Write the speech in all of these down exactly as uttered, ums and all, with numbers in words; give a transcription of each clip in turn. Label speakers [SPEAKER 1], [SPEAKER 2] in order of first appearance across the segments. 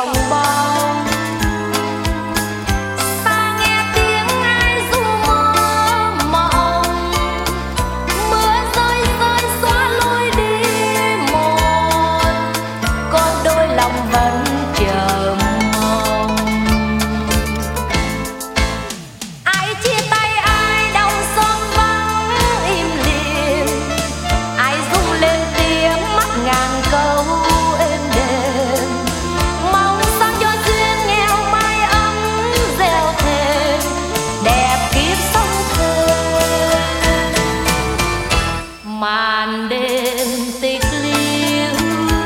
[SPEAKER 1] không bóng. Ta nghe tiếng ai ru mơ mộng, mưa rơi rơi xóa lối đi một, có đôi lòng vẫn chờ mong. Ai chia tay ai đau xót vắng im lìm, ai rung lên tiếng mắt ngàn câu êm đềm, mong sao cho duyên nghèo mái ấm gieo thêm đẹp kiếp sống thêm. Màn đêm tịch liêu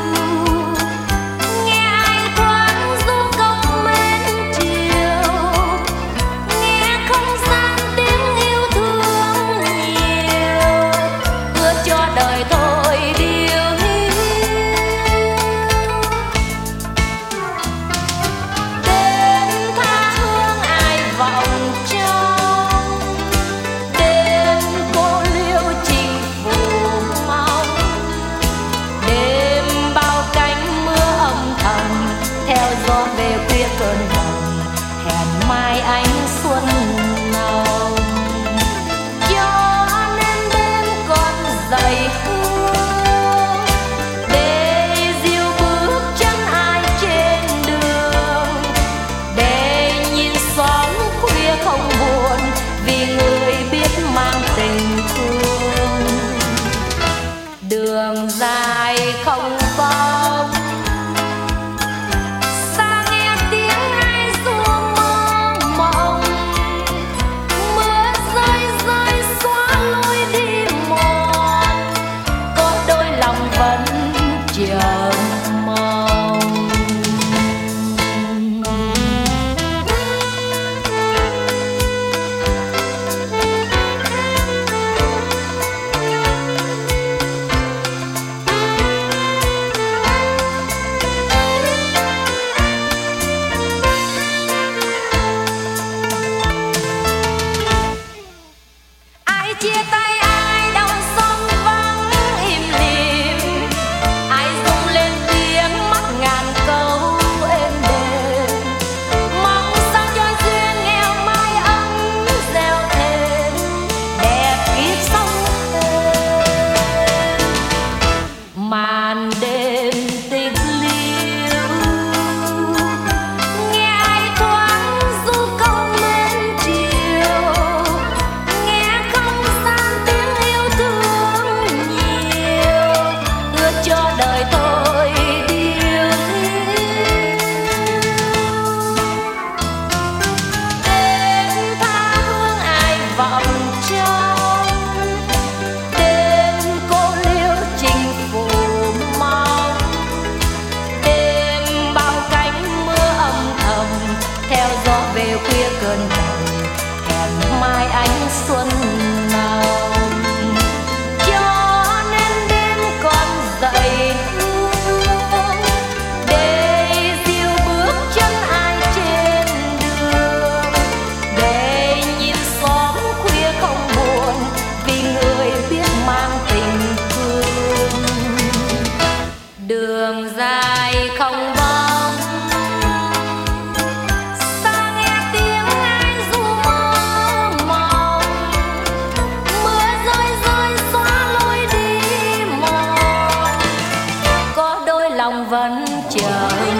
[SPEAKER 1] nghe ai thoáng du cốc mến chiều, nghe không gian tiếng yêu thương nhiều, ước cho đời thôi điều hiu. Đêm tha hương ai vọng trong, đêm cô liêu chinh phủ mong, đêm bao cánh mưa âm thầm theo gió về khuya cơn hồng, hẹn mai ánh xuân nồng. Cho nên đêm còn dậy hương để dìu bước chân ai trên đường, để nhìn xóm khuya không buồn vì người biết mang tình thương. Đường dài không bóng, xa nghe tiếng ai ru mơ mộng, mưa rơi rơi xóa lối đi một, có đôi lòng vẫn chờ mong. Ai chia tay ai đau xót vắng im lìm, ai rung lên tiếng mắt ngàn câu êm đềm, mong sao cho duyên nghèo mái ấm gieo thêm đẹp kiếp sống thêm. Màn đêm tịch liêu nghe ai thoáng du cốc mến chiều, nghe không gian tiếng yêu thương nhiều, ước cho đời thôi điều hiu. Đêm tha hương ai vọng trong, đêm cô liêu chinh phủ mong, đêm bao cánh mưa âm thầm theo gió về khuya cơn hồng, hẹn mai ánh xuân nồng. Cho nên đêm còn dậy hương để dìu bước chân ai trên đường, để nhìn xóm khuya không buồn vì người biết mang tình thương. Đường dài không bóng, xa nghe tiếng ai ru mơ mộng, mưa rơi rơi xóa lối đi một, có đôi lòng vẫn chờ